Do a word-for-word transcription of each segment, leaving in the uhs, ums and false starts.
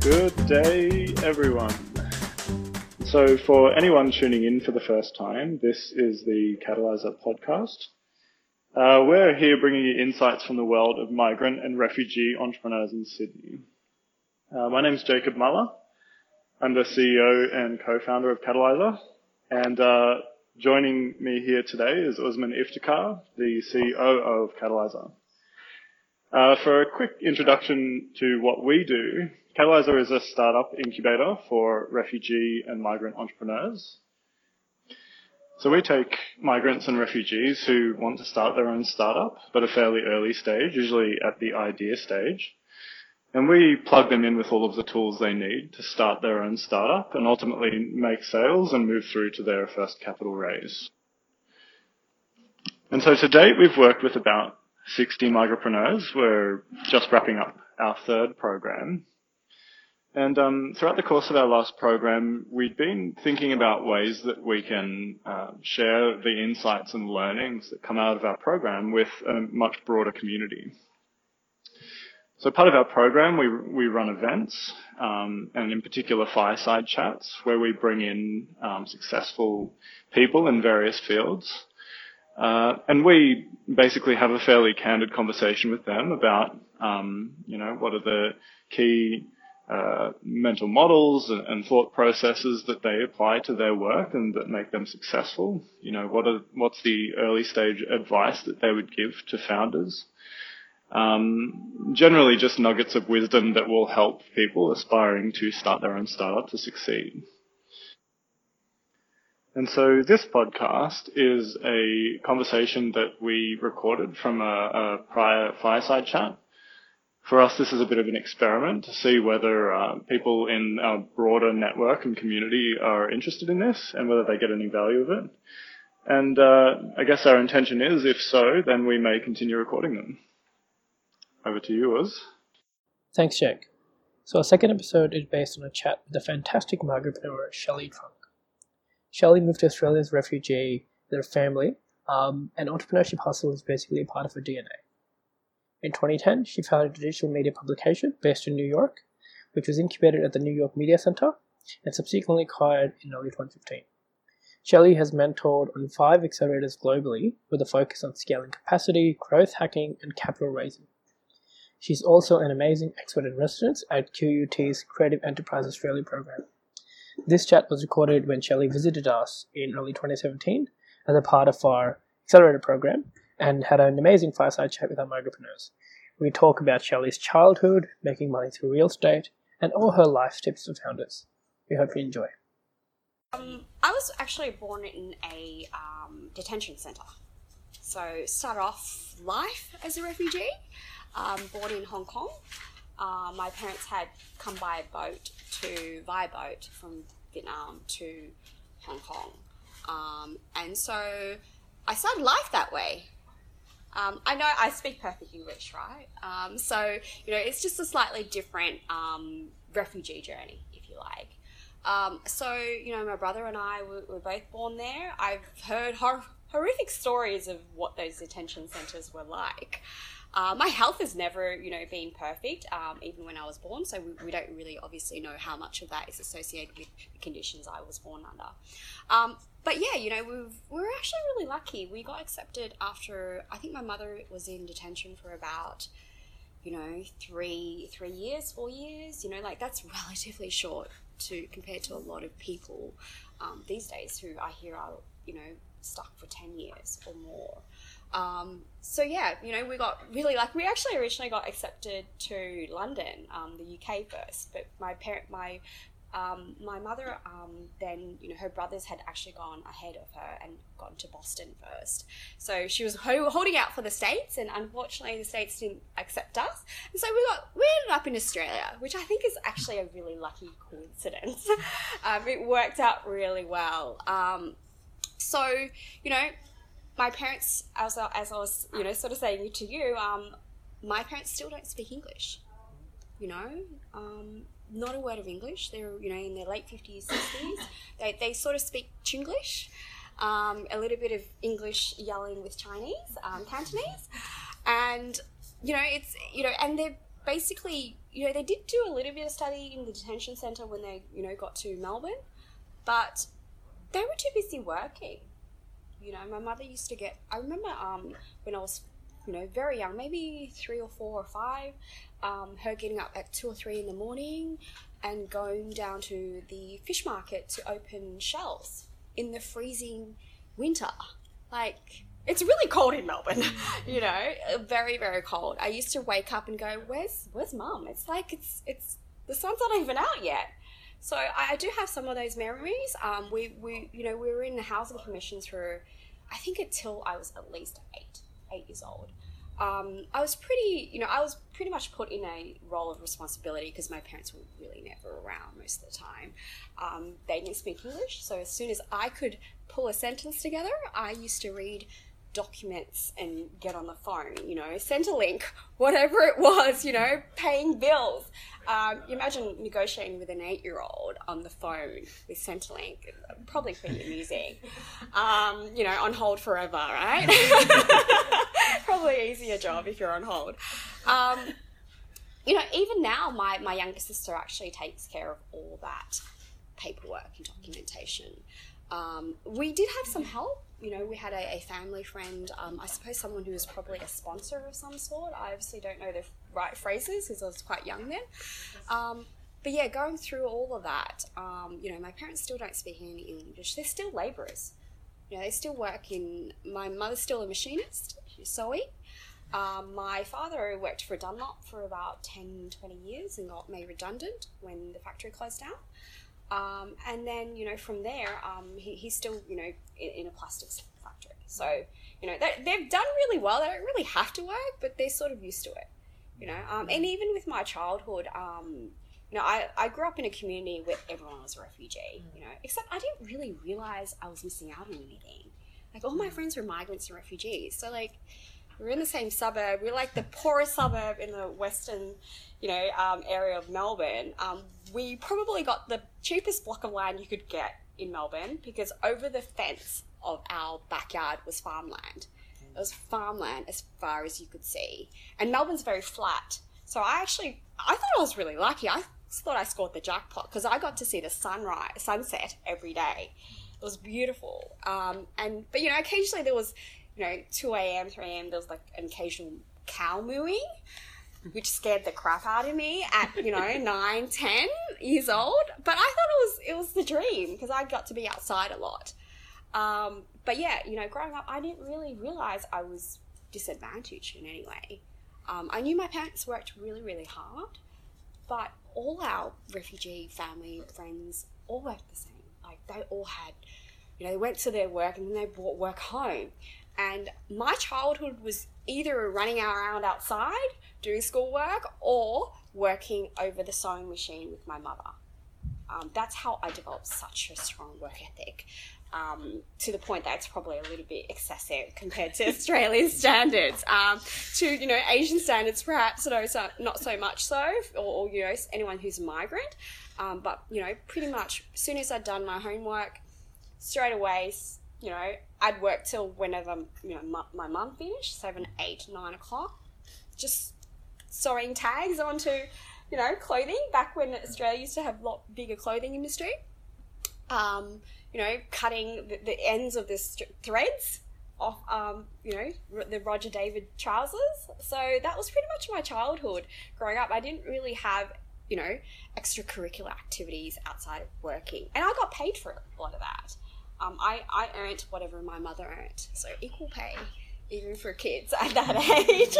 Good day, everyone. So for anyone tuning in for the first time, this is the Catalyzer podcast. Uh, we're here bringing you insights from the world of migrant and refugee entrepreneurs in Sydney. Uh, my name is Jacob Muller. I'm the C E O and co-founder of Catalyzer. And uh, joining me here today is Usman Iftikhar, the C O O of Catalyzer. Uh, for a quick introduction to what we do, Catalyzer is a startup incubator for refugee and migrant entrepreneurs. So we take migrants and refugees who want to start their own startup, but a fairly early stage, usually at the idea stage, and we plug them in with all of the tools they need to start their own startup and ultimately make sales and move through to their first capital raise. And so to date, we've worked with about sixty migrantpreneurs. We're just wrapping up our third program. And um, throughout the course of our last program, we've been thinking about ways that we can uh, share the insights and learnings that come out of our program with a much broader community. So part of our program, we we run events, um, and in particular fireside chats, where we bring in um, successful people in various fields. Uh, and we basically have a fairly candid conversation with them about, um, you know, what are the key uh, mental models and, and thought processes that they apply to their work and that make them successful. You know, what are what's the early stage advice that they would give to founders? Um, generally, just nuggets of wisdom that will help people aspiring to start their own startup to succeed. And so this podcast is a conversation that we recorded from a, a prior fireside chat. For us, this is a bit of an experiment to see whether uh, people in our broader network and community are interested in this and whether they get any value of it. And uh, I guess our intention is, if so, then we may continue recording them. Over to you, Uz. Thanks, Jake. So our second episode is based on a chat with the fantastic migrantpreneur, Shelley Trunk. Shelley moved to Australia as a refugee with her family, um, and entrepreneurship hustle is basically a part of her D N A. In twenty ten, she founded a digital media publication based in New York, which was incubated at the New York Media Center and subsequently acquired in early twenty fifteen. Shelley has mentored on five accelerators globally with a focus on scaling capacity, growth hacking, and capital raising. She's also an amazing expert in residence at Q U T's Creative Enterprise Australia program. This chat was recorded when Shelley visited us in early twenty seventeen as a part of our accelerator program and had an amazing fireside chat with our migrantpreneurs. We talk about Shelley's childhood, making money through real estate, and all her life tips for founders. We hope you enjoy. Um, I was actually born in a um, detention centre. So started off life as a refugee, um, born in Hong Kong. Uh, my parents had come by boat to via boat from Vietnam to Hong Kong, um, and so I started life that way. Um, I know I speak perfect English, right? Um, so you know it's just a slightly different um, refugee journey, if you like. Um, so you know my brother and I were, were both born there. I've heard hor- horrific stories of what those detention centres were like. Uh, my health has never, you know, been perfect, um, even when I was born, so we, we don't really obviously know how much of that is associated with the conditions I was born under. Um, but yeah, you know, we've, we were actually really lucky. We got accepted after, I think my mother was in detention for about, you know, three three years, four years, you know, like that's relatively short to compared to a lot of people um, these days who I hear are, you know, stuck for ten years or more. Um, so yeah, you know, we got really like we actually originally got accepted to London, um, the U K first, but my parent, my um, my mother, um, then you know her brothers had actually gone ahead of her and gone to Boston first. So she was ho- holding out for the States, and unfortunately the States didn't accept us, and so we got we ended up in Australia, which I think is actually a really lucky coincidence. um, it worked out really well. Um, so you know. My parents, as I, as I was, you know, sort of saying to you, um, my parents still don't speak English, you know, um, not a word of English. They're, you know, in their late fifties, sixties. They they sort of speak Chinglish, um, a little bit of English yelling with Chinese, um, Cantonese, and, you know, it's, you know, and they're basically you know, they did do a little bit of study in the detention centre when they, you know, got to Melbourne, but they were too busy working. You know, my mother used to get, I remember um, when I was, you know, very young, maybe three or four or five, um, her getting up at two or three in the morning and going down to the fish market to open shells in the freezing winter. Like, it's really cold in Melbourne, you know, very, very cold. I used to wake up and go, where's where's mum? It's like, it's, it's the sun's not even out yet. So I, I do have some of those memories. Um, we, we, you know, we were in the housing commissions for, I think until I was at least eight, eight years old. Um, I was pretty, you know, I was pretty much put in a role of responsibility because my parents were really never around most of the time. Um, they didn't speak English, so as soon as I could pull a sentence together, I used to read documents and get on the phone, you know, Centrelink, whatever it was, you know, paying bills. Um, you imagine negotiating with an eight-year-old on the phone with Centrelink, probably pretty amusing. Um, you know, on hold forever, right? Probably easier job if you're on hold. Um, you know, even now, my, my younger sister actually takes care of all that paperwork and documentation. Um, we did have some help. You know, we had a, a family friend, um, I suppose someone who was probably a sponsor of some sort. I obviously don't know the right phrases because I was quite young then. Um, but yeah, going through all of that, um, you know, my parents still don't speak any English. They're still labourers. You know, they still work in, my mother's still a machinist, she's sewing. Um, my father worked for Dunlop for about ten, twenty years and got made redundant when the factory closed down. Um, and then, you know, from there, um, he, he's still, you know, in, in a plastics factory. So, you know, they, they've done really well. They don't really have to work, but they're sort of used to it, you know. Um, and even with my childhood, um, you know, I, I grew up in a community where everyone was a refugee, you know, except I didn't really realise I was missing out on anything. Like, all my friends were migrants and refugees. So, like, we're in the same suburb. We're like the poorest suburb in the western, you know, um, area of Melbourne. Um, we probably got the cheapest block of land you could get in Melbourne because over the fence of our backyard was farmland. It was farmland as far as you could see. And Melbourne's very flat. So I actually, I thought I was really lucky. I thought I scored the jackpot because I got to see the sunrise, sunset every day. It was beautiful. Um, and but, you know, occasionally there was, you know, two a.m., three a.m., there was like an occasional cow mooing, which scared the crap out of me at, you know, nine, ten years old. But I thought it was it was the dream because I got to be outside a lot. Um, but yeah, you know, growing up, I didn't really realise I was disadvantaged in any way. Um, I knew my parents worked really, really hard, but all our refugee family, friends, all worked the same. Like, they all had, you know, they went to their work and then they brought work home. And my childhood was either running around outside doing schoolwork or working over the sewing machine with my mother. Um, that's how I developed such a strong work ethic, um, to the point that it's probably a little bit excessive compared to Australian standards. Um, to, you know, Asian standards, perhaps, no, so, not so much so, or, or, you know, anyone who's a migrant. Um, but, you know, pretty much as soon as I'd done my homework, straight away, you know, I'd work till whenever, you know, my, my mum finished, seven, eight, nine o'clock, just sewing tags onto, you know, clothing back when Australia used to have a lot bigger clothing industry. Um, you know, cutting the, the ends of the st- threads off, um, you know, r- the Roger David trousers. So that was pretty much my childhood growing up. I didn't really have, you know, extracurricular activities outside of working. And I got paid for a lot of that. Um, I, I earned whatever my mother earned. So equal pay, even for kids at that age.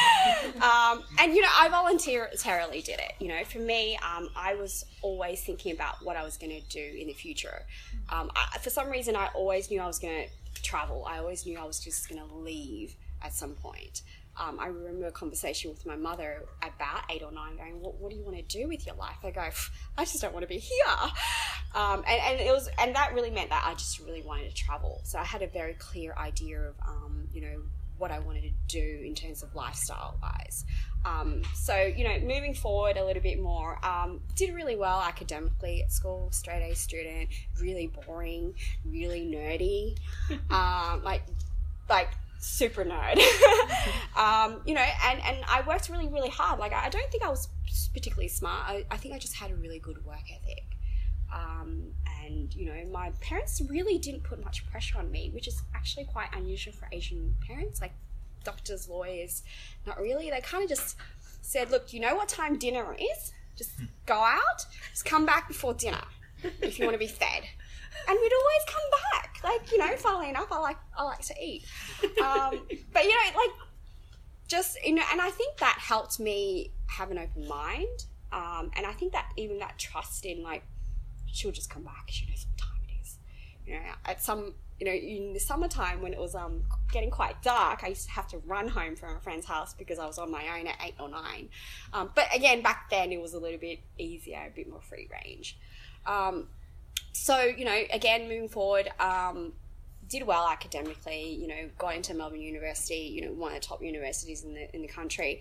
um, and, you know, I voluntarily did it. You know, for me, um, I was always thinking about what I was going to do in the future. Um, I, for some reason, I always knew I was going to travel. I always knew I was just going to leave at some point. Um, I remember a conversation with my mother about eight or nine going, what, what do you want to do with your life? I go, I just don't want to be here. Um, and, and it was, and that really meant that I just really wanted to travel. So I had a very clear idea of, um, you know, what I wanted to do in terms of lifestyle wise. Um, so, you know, moving forward a little bit more, um, did really well academically at school, straight A student, really boring, really nerdy, um, like, like, super nerd. um, you know, and, and I worked really, really hard. Like, I don't think I was particularly smart. I, I think I just had a really good work ethic. Um, and, you know, my parents really didn't put much pressure on me, which is actually quite unusual for Asian parents, like doctors, lawyers, not really. They kind of just said, look, you know what time dinner is? Just go out, just come back before dinner if you want to be fed. And we'd always come back. Like, you know, funnily enough, I like I like to eat. Um, but, you know, like, just, you know, and I think that helped me have an open mind. Um, and I think that even that trust in, like, she'll just come back. She knows what time it is. You know, at some, you know, in the summertime when it was um getting quite dark, I used to have to run home from a friend's house because I was on my own at eight or nine. Um, but again, back then it was a little bit easier, a bit more free range. Um, so, you know, again, moving forward, um, did well academically, you know, got into Melbourne University, you know, one of the top universities in the in the country.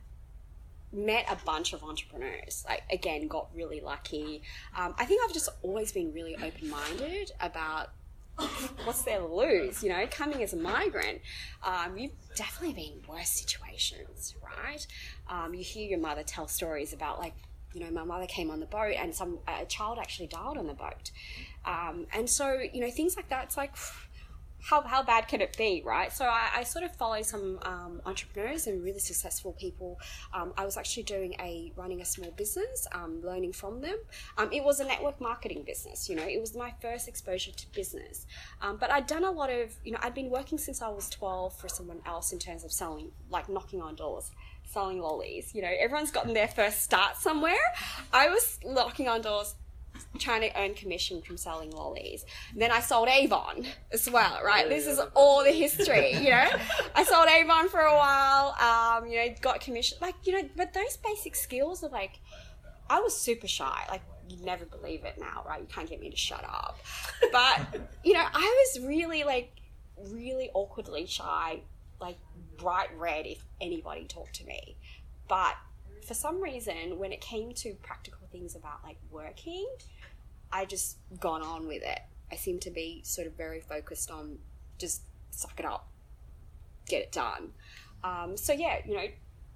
Met a bunch of entrepreneurs, like, again, got really lucky. Um, I think I've just always been really open-minded about what's there to lose, you know, coming as a migrant. Um, you've definitely been in worse situations, right? Um, you hear your mother tell stories about, like, you know, my mother came on the boat and some a child actually died on the boat. Um, and so, you know, things like that, it's like, how how bad can it be, right? So I, I sort of follow some um, entrepreneurs and really successful people. Um, I was actually doing a, running a small business, um, learning from them. Um, it was a network marketing business, you know, it was my first exposure to business. Um, but I'd done a lot of, you know, I'd been working since I was twelve for someone else in terms of selling, like knocking on doors, selling lollies. You know, everyone's gotten their first start somewhere. I was knocking on doors, trying to earn commission from selling lollies. Then I sold Avon as well, right? This is all the history, you know? I sold Avon for a while, um, you know, got commission. Like, you know, but those basic skills are like, I was super shy. Like, you'd never believe it now, right? You can't get me to shut up. But, you know, I was really, like, really awkwardly shy, like bright red if anybody talked to me. But for some reason, when it came to practical things about, like, working, I just gone on with it. I seem to be sort of very focused on just suck it up, get it done. Um, so yeah, you know,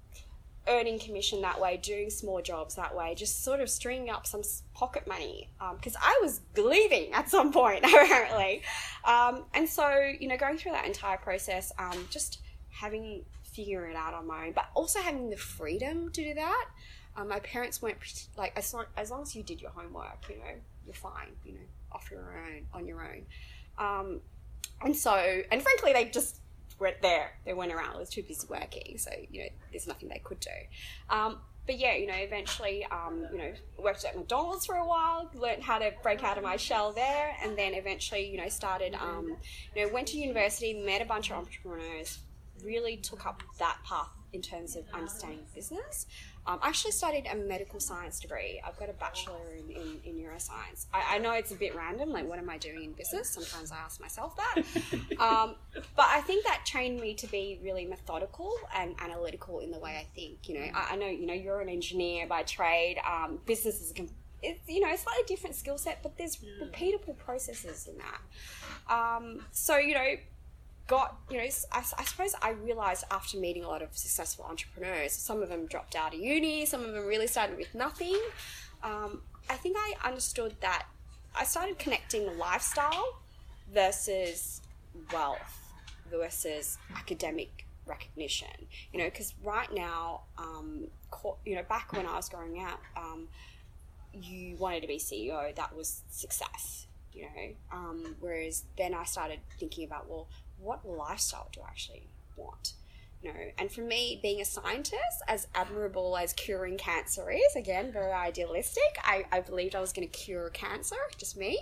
earning commission that way, doing small jobs that way, just sort of stringing up some pocket money, because um, I was bleeding at some point, apparently. Um, and so, you know, going through that entire process, um, just having, figuring it out on my own, but also having the freedom to do that. Um, my parents weren't, like, as long, as long as you did your homework, you know, you're fine, you know, off your own, on your own. Um, and so, and frankly, they just weren't there. They weren't around. I was too busy working. So, you know, there's nothing they could do. Um, but yeah, you know, eventually, um, you know, worked at McDonald's for a while, learned how to break out of my shell there. And then eventually, you know, started, um, you know, went to university, met a bunch of entrepreneurs, really took up that path in terms of understanding business. Um, I actually studied a medical science degree. I've got a bachelor in, in, in neuroscience. I, I know it's a bit random, like, what am I doing in business? Sometimes I ask myself that. Um, but I think that trained me to be really methodical and analytical in the way I think. You know, I, I know, you know, you're an engineer by trade. Um, business is, a, it's, you know, a slightly different skill set, but there's repeatable processes in that. Um, so, you know, got, you know, I, I suppose I realised after meeting a lot of successful entrepreneurs, some of them dropped out of uni, some of them really started with nothing. Um, I think I understood that I started connecting lifestyle versus wealth versus academic recognition, you know, because right now, um, you know, back when I was growing up, um, you wanted to be C E O, that was success, you know, um, whereas then I started thinking about, well, what lifestyle do I actually want? You know, and for me, being a scientist, as admirable as curing cancer is, again, very idealistic, I, I believed I was going to cure cancer, just me.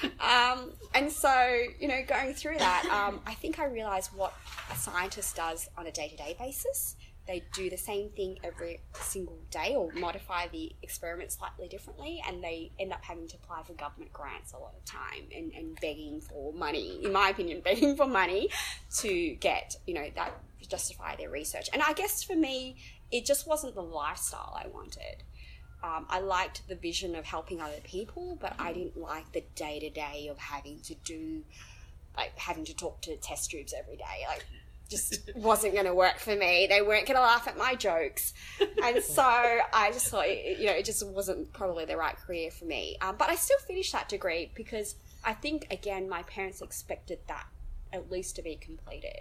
Um, and so, you know, going through that, um, I think I realised what a scientist does on a day-to-day basis. They do the same thing every single day or modify the experiment slightly differently, and they end up having to apply for government grants a lot of time and, and begging for money, in my opinion, begging for money to get, you know, that justify their research. And I guess for me, it just wasn't the lifestyle I wanted. Um, I liked the vision of helping other people, but I didn't like the day-to-day of having to do, like, having to talk to test tubes every day. Like, just wasn't going to work for me. They weren't going to laugh at my jokes. And so I just thought, you know, it just wasn't probably the right career for me. Um, but I still finished that degree because I think, again, my parents expected that at least to be completed.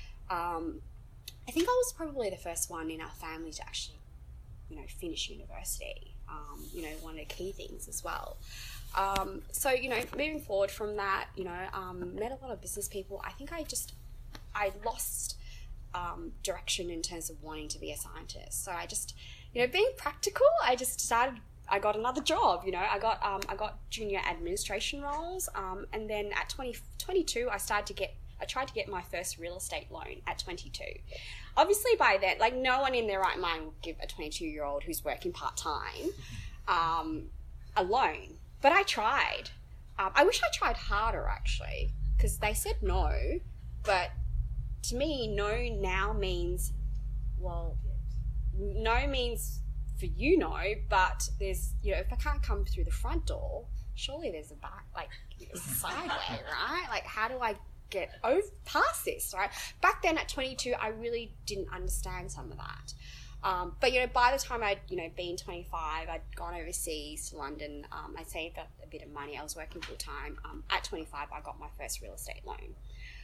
Um, I think I was probably the first one in our family to actually, you know, finish university, um, you know, one of the key things as well. Um, so, you know, moving forward from that, you know, um, met a lot of business people. I think I just... I lost um, direction in terms of wanting to be a scientist. So I just, you know, being practical, I just decided I got another job. You know, I got um, I got junior administration roles, um, and then at twenty, twenty-two, I started to get. I tried to get my first real estate loan at twenty-two. Obviously, by then, like no one in their right mind would give a twenty-two-year-old who's working part time um, a loan. But I tried. Um, I wish I tried harder actually, because they said no, but to me, no now means, well, no means for you, no, but there's, you know, if I can't come through the front door, surely there's a back, like, a side way, right? Like, how do I get over past this, right? Back then at twenty-two, I really didn't understand some of that. Um, but, you know, by the time I'd, you know, been twenty-five, I'd gone overseas to London. Um, I saved up a bit of money. I was working full time. Um, at twenty-five, I got my first real estate loan.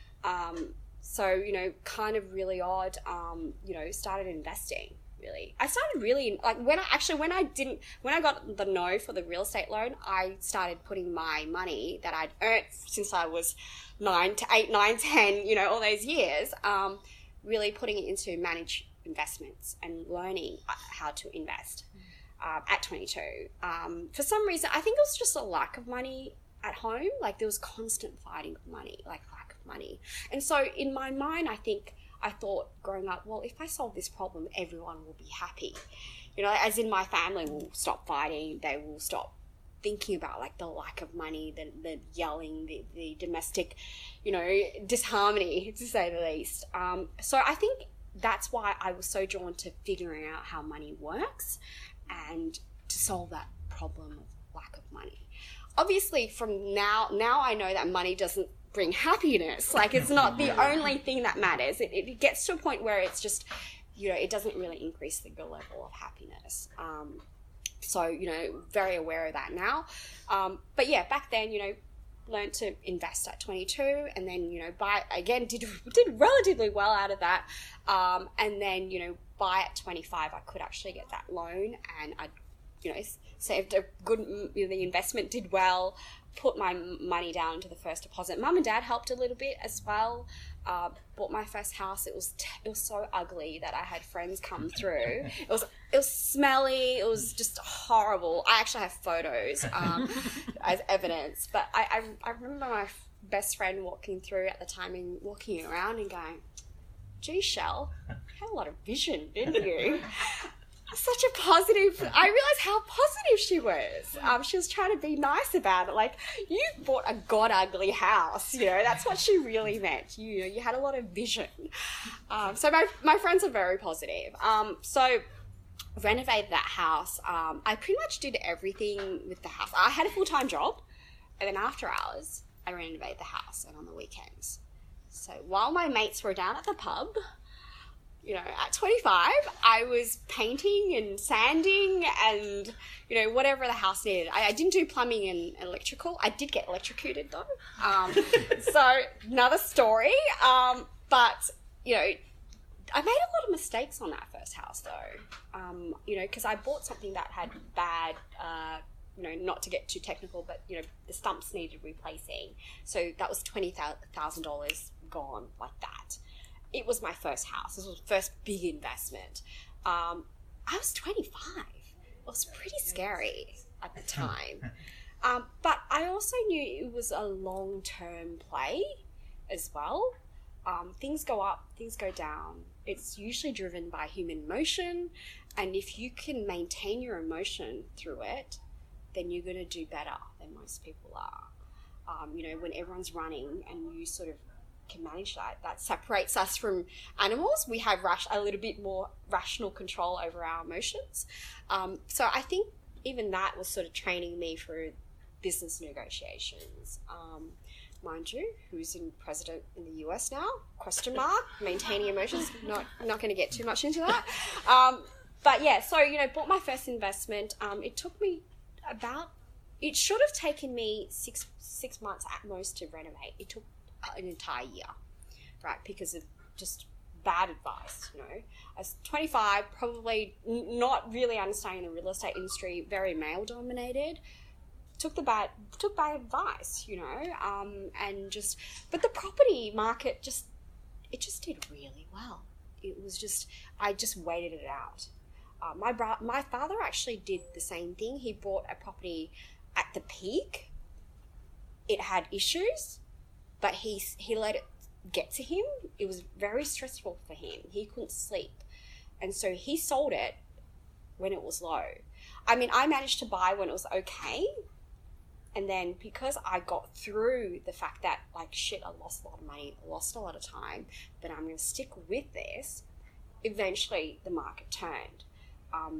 Um, So, you know, kind of really odd, um, you know, started investing, really. I started really, like, when I, actually, when I didn't, when I got the no for the real estate loan, I started putting my money that I'd earned since I was nine to eight, nine, ten, you know, all those years, um, really putting it into managed investments and learning how to invest um, at twenty-two. Um, for some reason, I think it was just a lack of money at home. Like, there was constant fighting for money, like, money. And so in my mind, I think I thought growing up, well, if I solve this problem, everyone will be happy. You know, as in my family will stop fighting, they will stop thinking about like the lack of money, the, the yelling, the, the domestic, you know, disharmony, to say the least. Um, so I think that's why I was so drawn to figuring out how money works and to solve that problem of lack of money. Obviously, from now, now I know that money doesn't bring happiness. Like, it's not the only thing that matters. It, it gets to a point where it's just, you know, it doesn't really increase the level of happiness. Um, so, you know, very aware of that now. Um, but yeah, back then, you know, learned to invest at twenty-two, and then, you know, buy, again, did did relatively well out of that. Um, and then, you know, by at twenty-five, I could actually get that loan, and I, you know, saved a good, you know, the investment did well, put my money down to the first deposit. Mum and Dad helped a little bit as well. Uh, bought my first house. It was t- it was so ugly that I had friends come through. It was it was smelly. It was just horrible. I actually have photos um, as evidence. But I, I I remember my best friend walking through at the time and walking around and going, "Gee, Shell, you had a lot of vision, didn't you?" Such a positive, I realised how positive she was. Um, she was trying to be nice about it. Like, you bought a god ugly house, you know, that's what she really meant. You know, you had a lot of vision. Um, so my, my friends are very positive. Um, so renovated that house. Um, I pretty much did everything with the house. I had a full-time job, and then after hours, I renovated the house and on the weekends. So while my mates were down at the pub, you know, at twenty-five, I was painting and sanding and, you know, whatever the house needed. I, I didn't do plumbing and electrical. I did get electrocuted, though. Um, so, another story. Um, but, you know, I made a lot of mistakes on that first house, though. Um, you know, because I bought something that had bad, uh, you know, not to get too technical, but, you know, the stumps needed replacing. So, that was twenty thousand dollars gone like that. It was my first house. This was the first big investment. Um, I was twenty-five. It was pretty scary at the time. Um, but I also knew it was a long-term play as well. Um, things go up, things go down. It's usually driven by human emotion. And if you can maintain your emotion through it, then you're going to do better than most people are. Um, you know, when everyone's running and you sort of can manage that. That separates us from animals. We have rash- a little bit more rational control over our emotions. Um, so I think even that was sort of training me for business negotiations. Um, mind you, who's in president in the U S now, question mark, maintaining emotions, not not going to get too much into that. Um, but yeah, so, you know, bought my first investment. Um, it took me about, it should have taken me six six months at most to renovate. It took an entire year, right, because of just bad advice, you know. I was twenty-five, probably n- not really understanding the real estate industry, very male dominated. Took the bad, took bad advice, you know, um, and just, but the property market just, it just did really well. It was just, I just waited it out. Uh, my bro- my father actually did the same thing. He bought a property at the peak. It had issues, but he he let it get to him. It was very stressful for him. He couldn't sleep, and so he sold it when it was low. I mean, I managed to buy when it was okay. And then because I got through the fact that, like, shit, I lost a lot of money, lost a lot of time, but I'm going to stick with this, eventually the market turned. Um,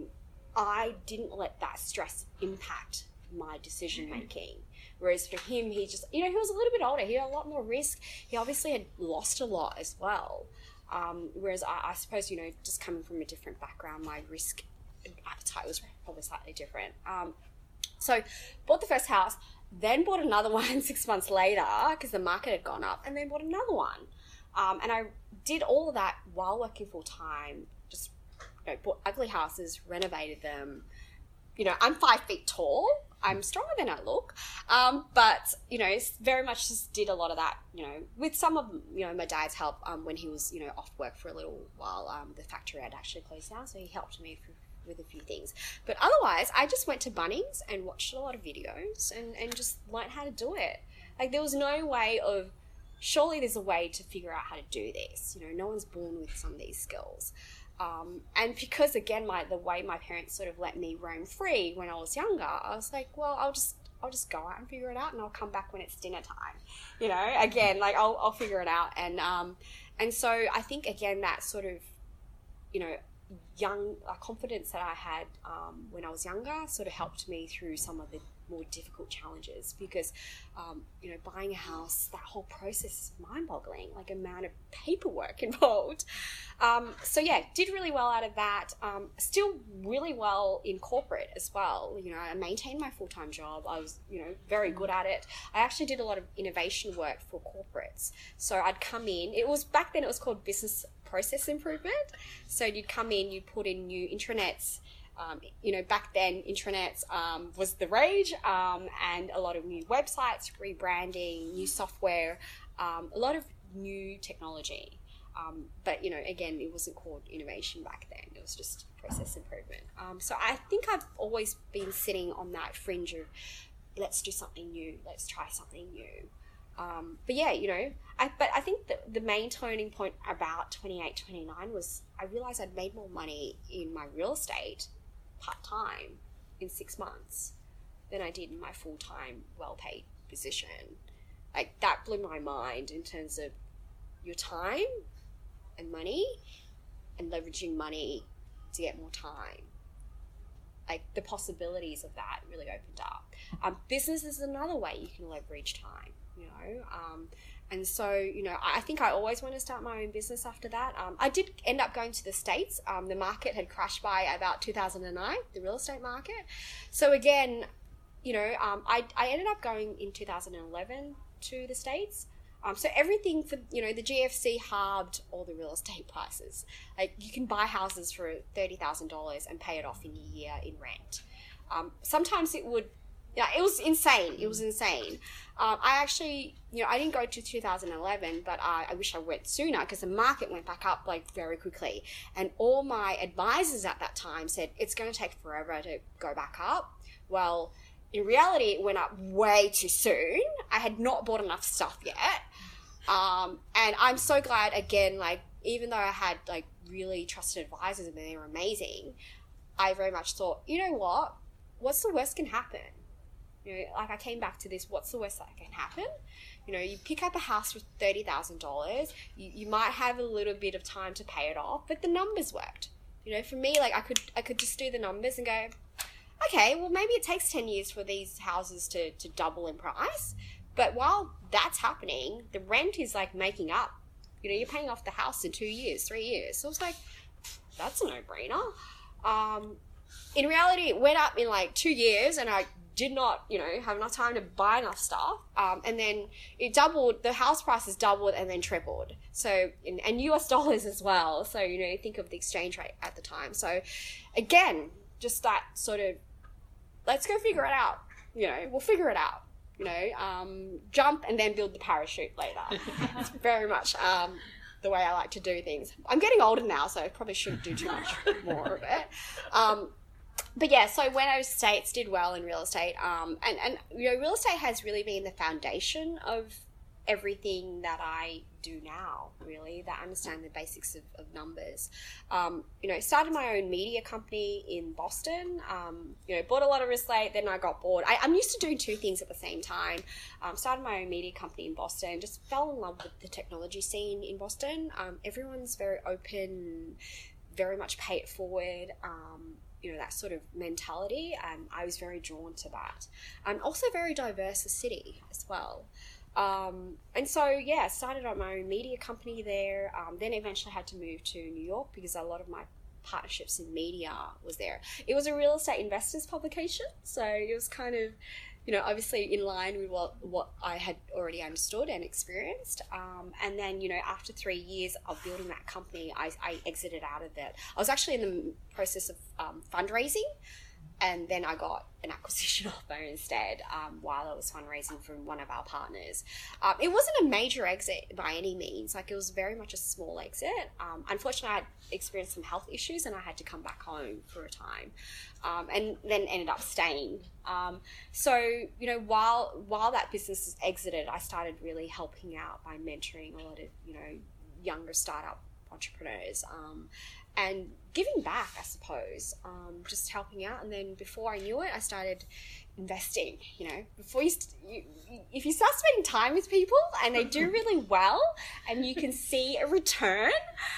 I didn't let that stress impact my decision making. Whereas for him, he just, you know, he was a little bit older. He had a lot more risk. He obviously had lost a lot as well. Um, whereas I, I suppose, you know, just coming from a different background, my risk appetite was probably slightly different. Um, So bought the first house, then bought another one six months later because the market had gone up, and then bought another one. Um, and I did all of that while working full time, just, you know, bought ugly houses, renovated them. You know, I'm five feet tall. I'm stronger than I look. Um, but, you know, very much just did a lot of that, you know, with some of, you know, my dad's help um, when he was, you know, off work for a little while. Um, the factory had actually closed down, so he helped me for with a few things. But otherwise, I just went to Bunnings and watched a lot of videos and, and just learned how to do it. Like, there was no way of, surely there's a way to figure out how to do this. You know, no one's born with some of these skills. Um, and because, again, my the way my parents sort of let me roam free when I was younger, I was like, well, I'll just I'll just go out and figure it out, and I'll come back when it's dinner time. You know, again, like, I'll I'll figure it out. And um, and so I think, again, that sort of, you know, young uh, confidence that I had um, when I was younger sort of helped me through some of the more difficult challenges, because um, you know, buying a house, that whole process is mind-boggling, like amount of paperwork involved. Um, so yeah, did really well out of that. Um, still really well in corporate as well. You know, I maintained my full-time job. I was, you know, very good at it. I actually did a lot of innovation work for corporates. So I'd come in, it was, back then it was called business process improvement. So you'd come in, you'd put in new intranets. Um, you know, back then, intranets um, was the rage, um, and a lot of new websites, rebranding, new software, um, a lot of new technology. Um, but, you know, again, it wasn't called innovation back then. It was just process improvement. Um, so I think I've always been sitting on that fringe of, let's do something new, let's try something new. Um, but yeah, you know, I, but I think the, the main turning point about twenty-eight, twenty-nine was I realized I'd made more money in my real estate part-time in six months than I did in my full-time, well-paid position. Like, that blew my mind in terms of your time and money and leveraging money to get more time. Like, the possibilities of that really opened up. Um, business is another way you can leverage time, you know. Um, and so, you know, I think I always want to start my own business after that. Um, I did end up going to the States. Um, the market had crashed by about two thousand nine, the real estate market. So again, you know, um, I, I ended up going in two thousand eleven to the States. Um, so everything for, you know, the G F C halved all the real estate prices. Like, you can buy houses for thirty thousand dollars and pay it off in a year in rent. Um, sometimes it would, yeah, it was insane. It was insane. Um, I actually, you know, I didn't go to two thousand eleven, but I, I wish I went sooner because the market went back up, like, very quickly. And all my advisors at that time said, it's going to take forever to go back up. Well, in reality, it went up way too soon. I had not bought enough stuff yet. Um, and I'm so glad, again, like, even though I had, like, really trusted advisors and they were amazing, I very much thought, you know what? What's the worst can happen? You know, like, I came back to this, what's the worst that can happen? You know, you pick up a house for thirty thousand dollars, you, you might have a little bit of time to pay it off, but the numbers worked. You know, for me, like, I could I could just do the numbers and go, okay, well, maybe it takes ten years for these houses to, to double in price, But while that's happening, the rent is like making up. You know, you're paying off the house in two years, three years. So I was like, that's a no-brainer. Um, in reality, it went up in like two years and I did not, you know, have enough time to buy enough stuff. Um, and then it doubled, the house prices doubled and then tripled. So, in, and U S dollars as well. So, you know, think of the exchange rate at the time. So again, just that sort of, let's go figure it out. You know, we'll figure it out. You know, um, jump and then build the parachute later. It's very much um, the way I like to do things. I'm getting older now, so I probably shouldn't do too much more of it. Um, but yeah, so went over to States, did well in real estate. Um, and, and, you know, real estate has really been the foundation of everything that I do now, really, that I understand the basics of, of numbers. Um, you know, started my own media company in Boston, um, you know, bought a lot of real estate, then I got bored. I, I'm used to doing two things at the same time. Um, started my own media company in Boston, just fell in love with the technology scene in Boston. Um, everyone's very open, very much pay it forward, um, you know, that sort of mentality, and I was very drawn to that. And also very diverse a city as well. Um, and so, yeah, started on my own media company there, um, then eventually had to move to New York because a lot of my partnerships in media was there. It was a real estate investors publication, so it was kind of, you know, obviously in line with what, what I had already understood and experienced. Um, and then, you know, after three years of building that company, I, I exited out of it. I was actually in the process of um, fundraising. And then I got an acquisition offer instead um, while I was fundraising from one of our partners. Um, it wasn't a major exit by any means. Like, it was very much a small exit. Um, unfortunately, I had experienced some health issues and I had to come back home for a time, um, and then ended up staying. Um, so, you know, while while that business exited, I started really helping out by mentoring a lot of, you know, younger startup entrepreneurs, um, and giving back, I suppose, um, just helping out. And then before I knew it, I started investing. You know, before you, st- you, if you start spending time with people and they do really well and you can see a return,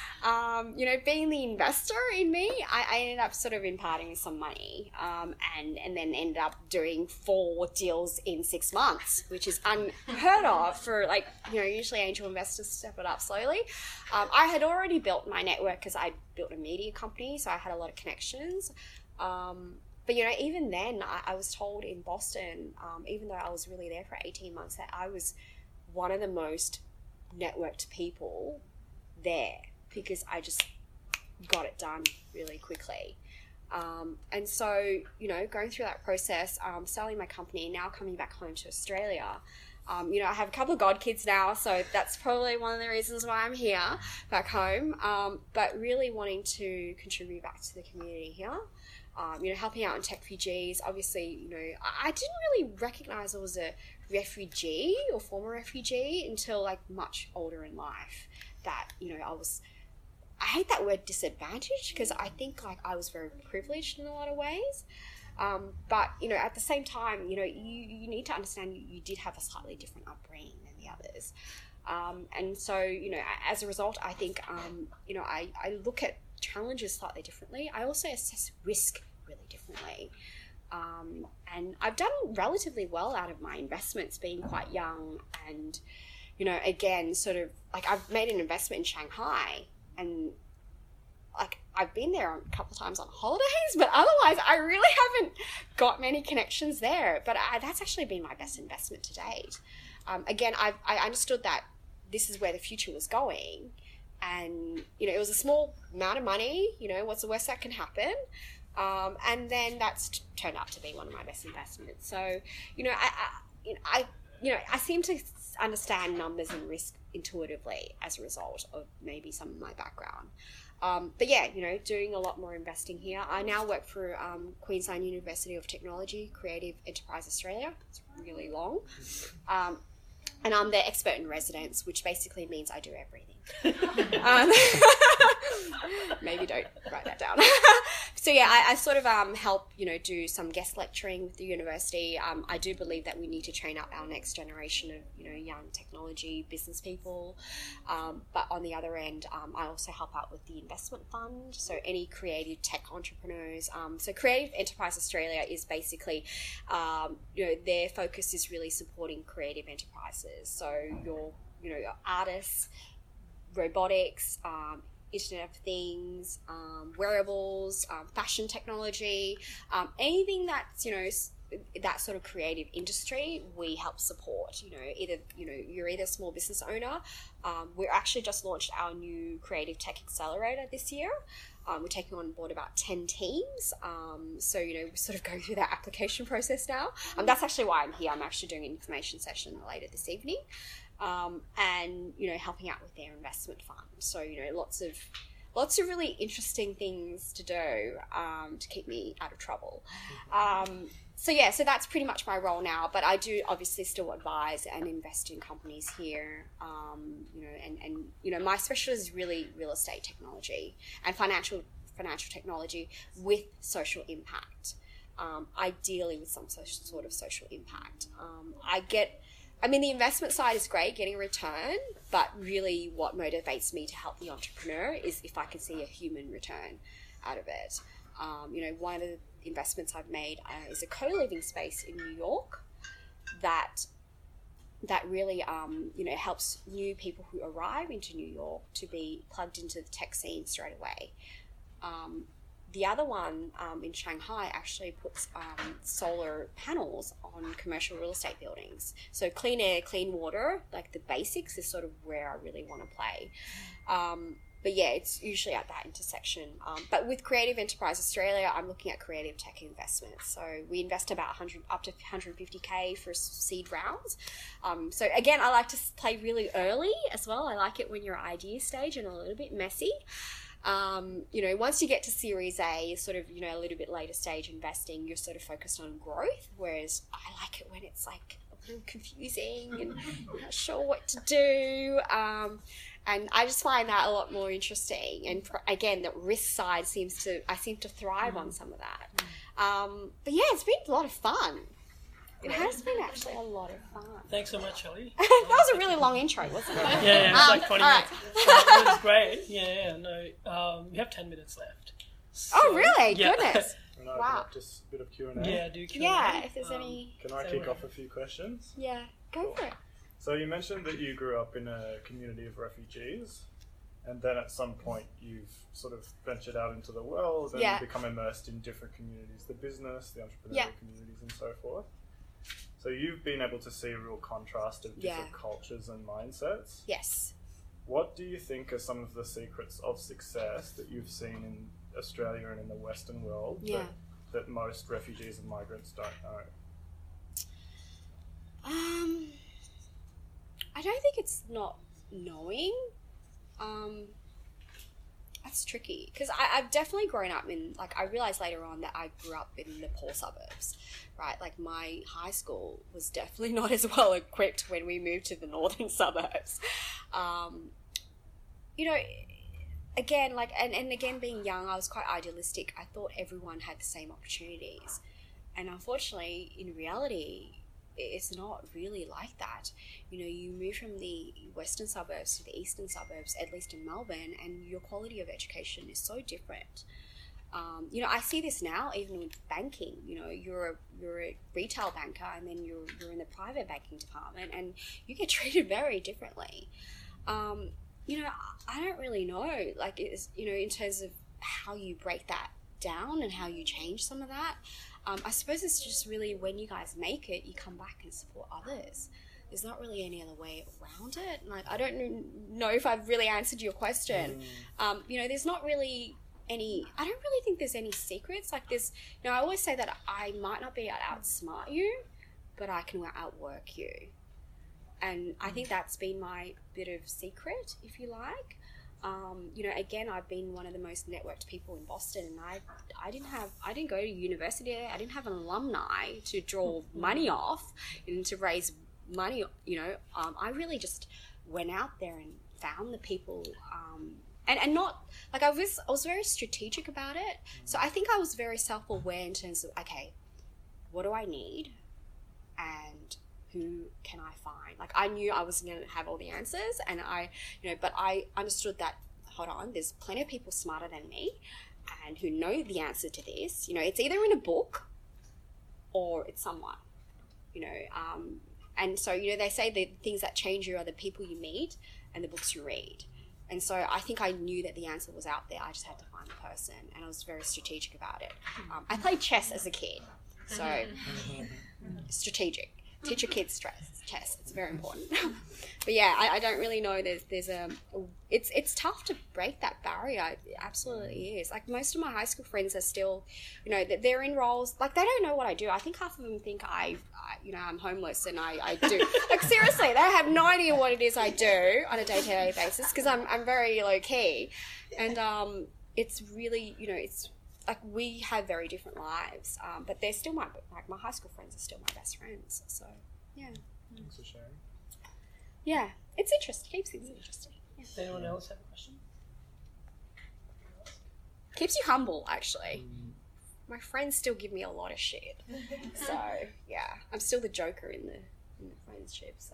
um, you know, being the investor in me, I, I ended up sort of imparting some money, um, and, and then ended up doing four deals in six months, which is unheard of for, like, you know, usually angel investors step it up slowly. Um, I had already built my network because I built a media company, so I had a lot of connections. Um, but, you know, even then I, I was told in Boston, um, even though I was really there for eighteen months, that I was one of the most networked people there, because I just got it done really quickly. Um, and so, you know, going through that process, um, selling my company, now coming back home to Australia, um, you know, I have a couple of god kids now, so that's probably one of the reasons why I'm here back home, um, but really wanting to contribute back to the community here. Um, you know, helping out in tech refugees. Obviously, you know, I, I didn't really recognize I was a refugee or former refugee until, like, much older in life, that, you know, I was... I hate that word disadvantaged, because I think, like, I was very privileged in a lot of ways. Um, but, you know, at the same time, you know, you, you need to understand you, you did have a slightly different upbringing than the others. Um, and so, you know, as a result, I think, um, you know, I, I look at challenges slightly differently. I also assess risk really differently. Um, and I've done relatively well out of my investments being quite young. And, you know, again, sort of, like, I've made an investment in Shanghai. And, like, I've been there a couple of times on holidays, but otherwise I really haven't got many connections there. But I, that's actually been my best investment to date. Um, again, I I understood that this is where the future was going. And, you know, it was a small amount of money. You know, what's the worst that can happen? Um, and then that's t- turned out to be one of my best investments. So, you know, I, I, you know, I, you know, I seem to understand numbers and risk intuitively as a result of maybe some of my background. Um, but yeah, you know, doing a lot more investing here. I now work for um, Queensland University of Technology, Creative Enterprise Australia. It's really long. Um, And I'm the expert in residence, which basically means I do everything. um, maybe don't write that down. So yeah, I, I sort of um, help, you know, do some guest lecturing with the university. Um, I do believe that we need to train up our next generation of, you know, young technology business people. Um, but on the other end, um, I also help out with the investment fund. So any creative tech entrepreneurs. Um, so Creative Enterprise Australia is basically, um, you know, their focus is really supporting creative enterprises. So your, you know, your artists, robotics, um, Internet of Things, um, wearables, um, fashion technology, um, anything that's, you know, that sort of creative industry, we help support. You know, either, you know, you're either a small business owner. Um, we're actually just launched our new Creative Tech Accelerator this year. Um, we're taking on board about ten teams. Um, so, you know, we're sort of going through that application process now. Um, that's actually why I'm here. I'm actually doing an information session later this evening. Um, and, you know, helping out with their investment fund. So, you know, lots of lots of really interesting things to do um, to keep me out of trouble. Um, so, yeah, so that's pretty much my role now. But I do obviously still advise and invest in companies here, um, you know, and, and, you know, my specialty is really real estate technology and financial financial technology with social impact, um, ideally with some social, sort of social impact. Um, I get... I mean, the investment side is great, getting a return, but really what motivates me to help the entrepreneur is if I can see a human return out of it. Um, you know, one of the investments I've made uh, is a co-living space in New York that that really, um, you know, helps new people who arrive into New York to be plugged into the tech scene straight away. Um, The other one um, in Shanghai actually puts um, solar panels on commercial real estate buildings. So clean air, clean water, like the basics is sort of where I really want to play. Um, but yeah, it's usually at that intersection. Um, but with Creative Enterprise Australia, I'm looking at creative tech investments. So we invest about one hundred up to one hundred fifty K for seed rounds. Um, so again, I like to play really early as well. I like it when you're idea stage and a little bit messy. Um, you know, once you get to Series A, sort of, you know, a little bit later stage investing, you're sort of focused on growth, whereas I like it when it's like a little confusing and not sure what to do. Um, and I just find that a lot more interesting. And pr- again, the risk side seems to, I seem to thrive mm. on some of that. Um, but yeah, it's been a lot of fun. It has been actually a lot of fun. Thanks so much, Shelley. That was a really long intro, wasn't it? Yeah, yeah, it was um, like twenty minutes. Right. It was great. Yeah, yeah, no. Um, we have ten minutes left. So, oh, really? Yeah. Goodness. Can I wow. Just a bit of Q and A? Yeah, do Q and A. Yeah, if there's um, any... Can I kick off a few questions? Yeah, go cool. for it. So you mentioned that you grew up in a community of refugees, and then at some point you've sort of ventured out into the world and yeah. become immersed in different communities, the business, the entrepreneurial yeah. communities and so forth. So you've been able to see a real contrast of different yeah. cultures and mindsets. Yes. What do you think are some of the secrets of success that you've seen in Australia and in the Western world yeah. that, that most refugees and migrants don't know? Um, I don't think it's not knowing. Um, that's tricky because I've definitely grown up in, like, I realized later on that I grew up in the poor suburbs, right? Like, my high school was definitely not as well equipped when we moved to the northern suburbs. Um, you know, again, like, and, and again, being young, I was quite idealistic. I thought everyone had the same opportunities. And unfortunately, in reality, it's not really like that. You know, you move from the western suburbs to the eastern suburbs, at least in Melbourne, and your quality of education is so different. Um, you know, I see this now even with banking. You know, you're a, you're a retail banker and then you're you're in the private banking department and you get treated very differently. Um, you know, I don't really know, like, it's, you know, in terms of how you break that down and how you change some of that. Um, I suppose it's just really when you guys make it, you come back and support others. There's not really any other way around it. Like, I don't know if I've really answered your question. Mm. Um, you know, there's not really any, I don't really think there's any secrets. Like, there's, you know, I always say that I might not be able to outsmart you, but I can outwork you. And I think that's been my bit of secret, if you like. Um, you know, again, I've been one of the most networked people in Boston, and I, I didn't have, I didn't go to university. I didn't have an alumni to draw money off and to raise money, you know, um, I really just went out there and found the people, um, and, and not, like I was, I was very strategic about it. So I think I was very self-aware in terms of, okay, what do I need and who can I find? Like I knew I wasn't going to have all the answers, and I, you know, but I understood that, hold on, there's plenty of people smarter than me and who know the answer to this. You know, it's either in a book or it's someone, you know, um, and so, you know, they say the things that change you are the people you meet and the books you read. And so I think I knew that the answer was out there. I just had to find the person, and I was very strategic about it. Um, I played chess as a kid, so strategic. Teach your kids stress, chess. It's very important. But yeah, I, I don't really know. There's there's a, it's it's tough to break that barrier. It absolutely is. Like most of my high school friends are still, you know, they're in roles like they don't know what I do. I think half of them think I, I you know, I'm homeless and I, I do. Like seriously, they have no idea what it is I do on a day to day basis because I'm I'm very low key, and um, it's really, you know, it's. Like we have very different lives, um, but they're still my like my high school friends are still my best friends. So yeah, Thanks for sharing. yeah, it's interesting. Keeps things interesting. Yeah. Does anyone else have a question? Keeps you humble, actually. My friends still give me a lot of shit, so yeah, I'm still the joker in the in the friendship. So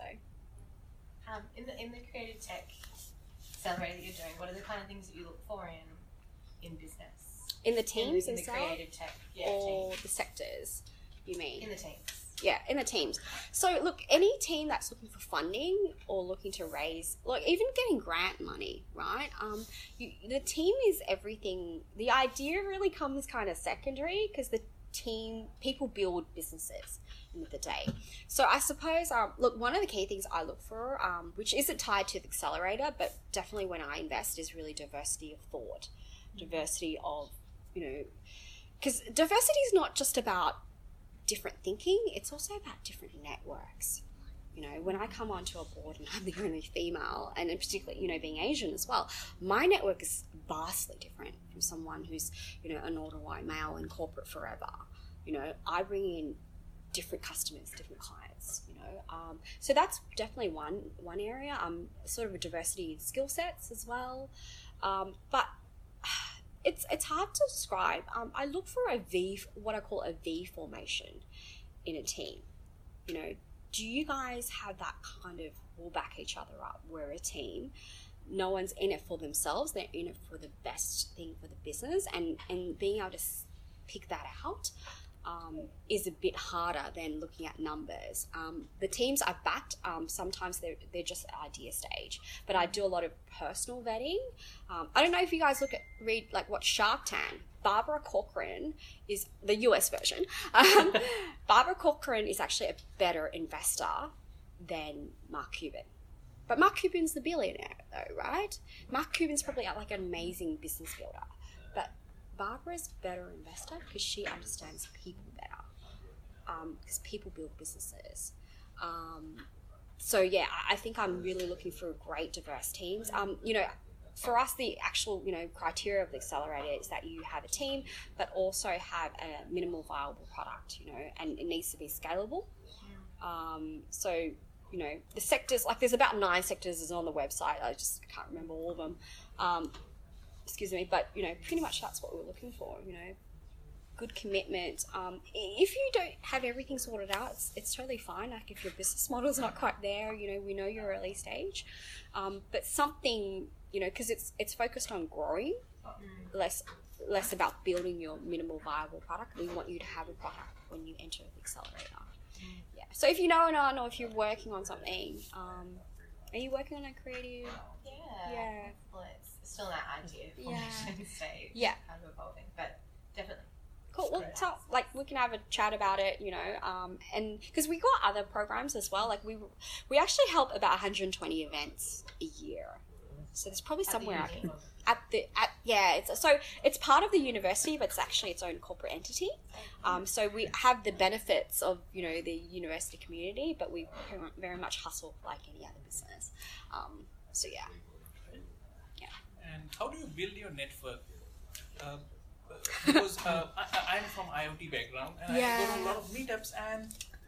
um, in the in the creative tech accelerator that you're doing, what are the kind of things that you look for in in business? in the teams in the, in the themselves, creative tech, yeah, or teams. the sectors, you mean? In the teams. Yeah, in the teams. So look, any team that's looking for funding or looking to raise, like even getting grant money, right? Um, you, the team is everything. The idea really comes kind of secondary because the team, people build businesses end of the day. So I suppose, um, look, one of the key things I look for, um, which isn't tied to the accelerator, but definitely when I invest, is really diversity of thought, diversity of, you know, because diversity is not just about different thinking, it's also about different networks. You know, when I come onto a board and I'm the only female, and in particular, you know, being Asian as well, my network is vastly different from someone who's, you know, an older white male in corporate forever. You know, I bring in different customers, different clients, you know. Um, so that's definitely one one area. Um, sort of a diversity in skill sets as well. Um, but it's it's hard to describe. Um, I look for a V, what I call a V formation in a team. You know, do you guys have that kind of, we'll back each other up? We're a team. No one's in it for themselves. They're in it for the best thing for the business. And, and being able to pick that out um, is a bit harder than looking at numbers. Um, the teams I've backed, um, sometimes they're, they're just at idea stage. But I do a lot of personal vetting. Um, I don't know if you guys look at, read, like, watch Shark Tank. Barbara Corcoran is the U S version. Um, Barbara Corcoran is actually a better investor than Mark Cuban. But Mark Cuban's the billionaire, though, right? Mark Cuban's probably like an amazing business builder. But Barbara's a better investor because she understands people better. Because um, people build businesses. Um, so, yeah, I think I'm really looking for great, diverse teams. Um, you know, for us, the actual, you know, criteria of the accelerator is that you have a team, but also have a minimal viable product, you know, and it needs to be scalable. Um, so, you know, the sectors, like there's about nine sectors is on the website. I just can't remember all of them. Um, excuse me, but, you know, pretty much that's what we're looking for, you know, good commitment. Um, if you don't have everything sorted out, it's, it's totally fine. Like if your business model's not quite there, you know, we know you're early stage, um, but something, you know, because it's it's focused on growing, less less about building your minimal viable product. We want you to have a product when you enter the accelerator. Yeah. So if you know anyone or if you're working on something, um, are you working on a creative? Yeah. Yeah. Well, it's still in that idea Yeah. formation stage. Yeah. Kind of evolving, but definitely. Cool. Well, tell, like we can have a chat about it, you know, um, and because we got other programs as well. Like we we actually help about one hundred twenty events a year. So there's probably somewhere I can, at the at yeah. It's so it's part of the university, but it's actually its own corporate entity. Um, so we have the benefits of, you know, the university community, but we very much hustle like any other business. Um, so yeah, yeah. And how do you build your network? Uh, because uh, I, I'm from I O T background, and Yeah. I go to a lot of meetups, and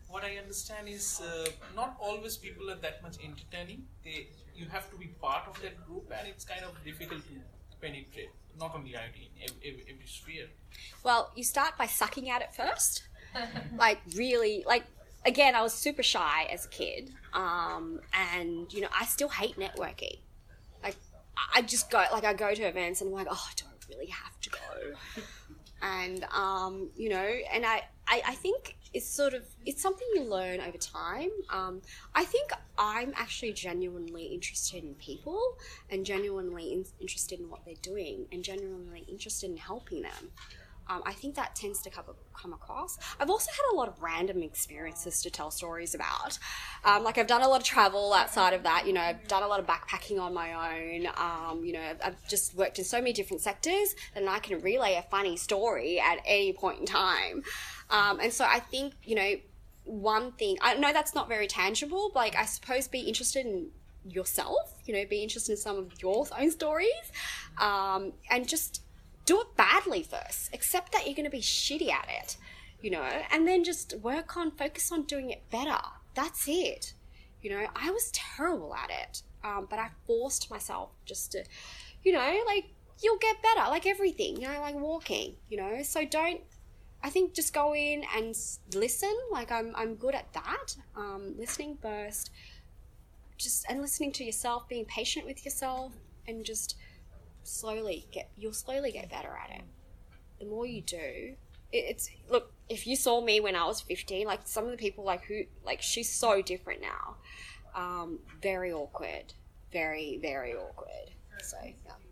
what I understand is uh, not always people are that much entertaining. They you have to be part of that group, and it's kind of difficult to penetrate. Not only I T, in every, every, every sphere. Well, you start by sucking at it first. Like, really, like, again, I was super shy as a kid. Um, and, you know, I still hate networking. Like, I just go, like, I go to events and I'm like, oh, do I really have to go? And, um, you know, and I, I, I think it's sort of, it's something you learn over time. Um, I think I'm actually genuinely interested in people and genuinely in, interested in what they're doing and genuinely interested in helping them. Um, I think that tends to come, come across. I've also had a lot of random experiences to tell stories about. Um, like I've done a lot of travel outside of that. You know, I've done a lot of backpacking on my own. Um, you know, I've, I've just worked in so many different sectors and I can relay a funny story at any point in time. Um, and so I think, you know, one thing, I know that's not very tangible, but like I suppose be interested in yourself, you know, be interested in some of your own stories, um, and just do it badly first. Accept that you're going to be shitty at it, you know, and then just work on, focus on doing it better. That's it. You know, I was terrible at it, um, but I forced myself just to, you know, like, you'll get better, like everything, you know, like walking, you know, so don't, I think just go in and listen, like I'm I'm good at that, um, listening first, just, and listening to yourself, being patient with yourself, and just slowly get, you'll slowly get better at it. The more you do, it, it's, look, if you saw me when I was fifteen, like some of the people like who, like she's so different now, um, very awkward, very, very awkward, so, yeah.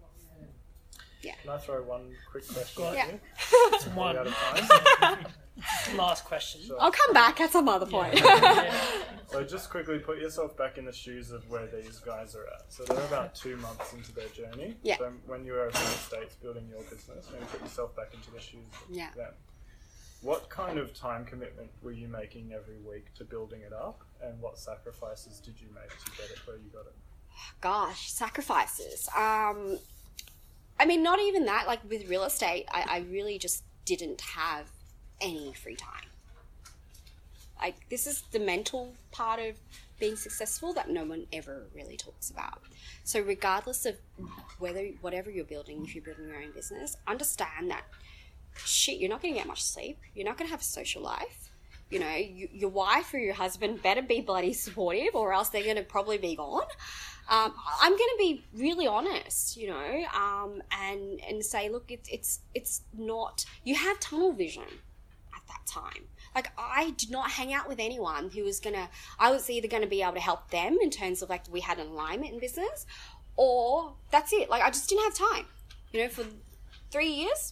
Yeah. Can I throw one quick question Go at Yeah. you? It's Are we one out of time? last question. Sure. I'll come back at some other point. Yeah. So just quickly put yourself back in the shoes of where these guys are at. So they're about two months into their journey. Yeah. So when you were over in the States building your business, maybe put yourself back into the shoes of Yeah. them. What kind of time commitment were you making every week to building it up, and what sacrifices did you make to get it where you got it? Gosh, sacrifices. Um, I mean, not even that. Like with real estate, I, I really just didn't have any free time. Like, this is the mental part of being successful that no one ever really talks about. So regardless of whether, whatever you're building, if you're building your own business, understand that shit, you're not going to get much sleep. You're not going to have a social life. You know, you, your wife or your husband better be bloody supportive, or else they're going to probably be gone. Um, I'm going to be really honest, you know, um, and and say, look, it's it's it's not. You have tunnel vision at that time. Like, I did not hang out with anyone who was going to. I was either going to be able to help them in terms of, like, we had an alignment in business, or that's it. Like, I just didn't have time. You know, for three years,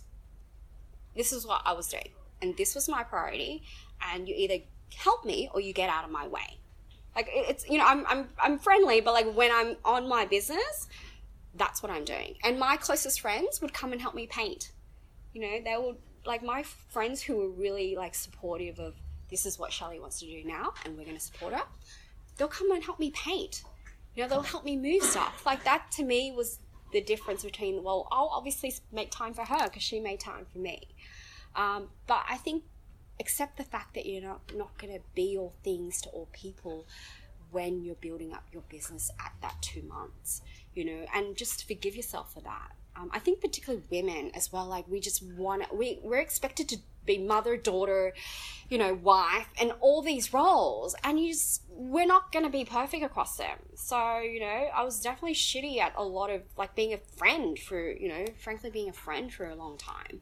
this is what I was doing, and this was my priority. And you either help me or you get out of my way. Like, it's, you know, I'm I'm I'm friendly, but like when I'm on my business, that's what I'm doing. And my closest friends would come and help me paint. You know, they would, like, my friends who were really like supportive of, this is what Shelley wants to do now, and we're going to support her. They'll come and help me paint. You know, they'll help me move stuff. Like, that to me was the difference between, well, I'll obviously make time for her because she made time for me. Um, but I think, accept the fact that you're not, not going to be all things to all people when you're building up your business at that two months, you know, and just forgive yourself for that. Um, I think particularly women as well, like, we just want to, we, we're expected to be mother, daughter, you know, wife, and all these roles, and you just, we're not going to be perfect across them. So, you know, I was definitely shitty at a lot of, like, being a friend for, you know, frankly, being a friend for a long time.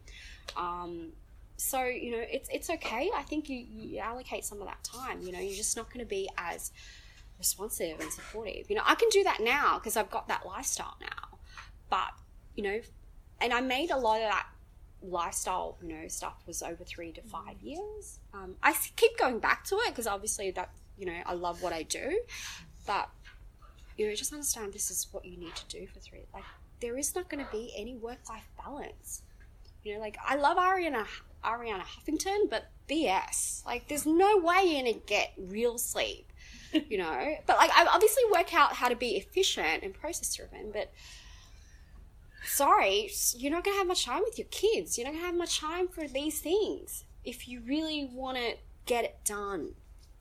Um, So, you know, it's it's okay. I think you, you allocate some of that time. You know, you're just not going to be as responsive and supportive. You know, I can do that now because I've got that lifestyle now. But, you know, and I made a lot of that lifestyle, you know, stuff was over three to five years. Um, I keep going back to it because obviously that, you know, I love what I do. But, you know, just understand this is what you need to do for three. Like, there is not going to be any work-life balance. You know, like, I love Ariana Ariana Huffington, but B S. Like, there's no way you're going to get real sleep, you know? But, like, I obviously work out how to be efficient and process-driven, but sorry, you're not going to have much time with your kids. You're not going to have much time for these things if you really want to get it done.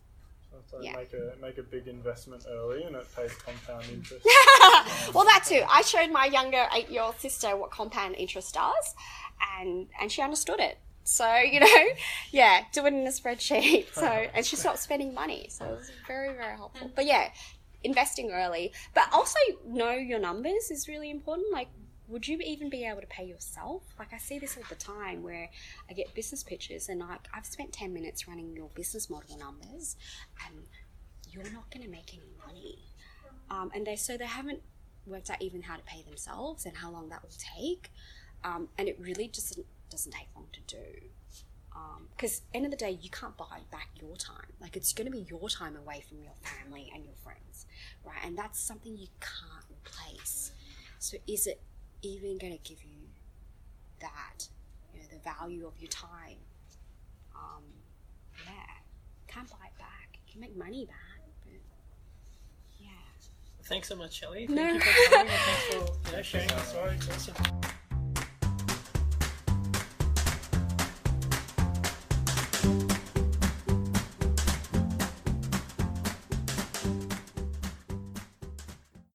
So Yeah. make a make a big investment early, and it pays compound interest. Well, that too. I showed my younger eight-year-old sister what compound interest does, and and she understood it. So, you know, yeah, do it in a spreadsheet. So, and she stopped spending money. So it was very, very helpful. But yeah, investing early, but also know your numbers is really important. Like, would you even be able to pay yourself? Like, I see this all the time where I get business pitches and like, I've spent ten minutes running your business model numbers and you're not going to make any money. Um, and they, so they haven't worked out even how to pay themselves and how long that will take. Um, and it really just doesn't take long to do. Because um, end of the day, you can't buy back your time. Like, it's going to be your time away from your family and your friends, right? And that's something you can't replace. So is it even going to give you that, you know, the value of your time? Um, yeah, can't buy it back. You can make money back, but yeah. Thanks so much, Shelley. No. Thank you for coming and thanks for you know, sharing your story. It's awesome.